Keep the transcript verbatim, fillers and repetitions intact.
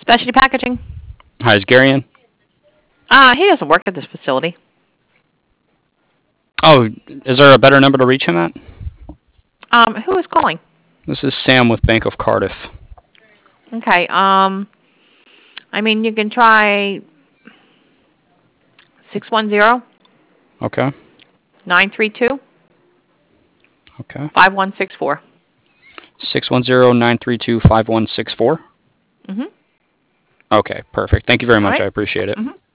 Specialty Packaging. Hi, is Gary in? Uh, he doesn't work at this facility. Oh, is there a better number to reach him at? Um, who is calling? This is Sam with Bank of Cardiff. Okay, um, I mean, you can try six one zero, Okay. nine three two, Okay. five one six four. six one zero, nine three two, five one six four? Mm-hmm. Okay, perfect. Thank you very All much. right. I appreciate it. Mm-hmm.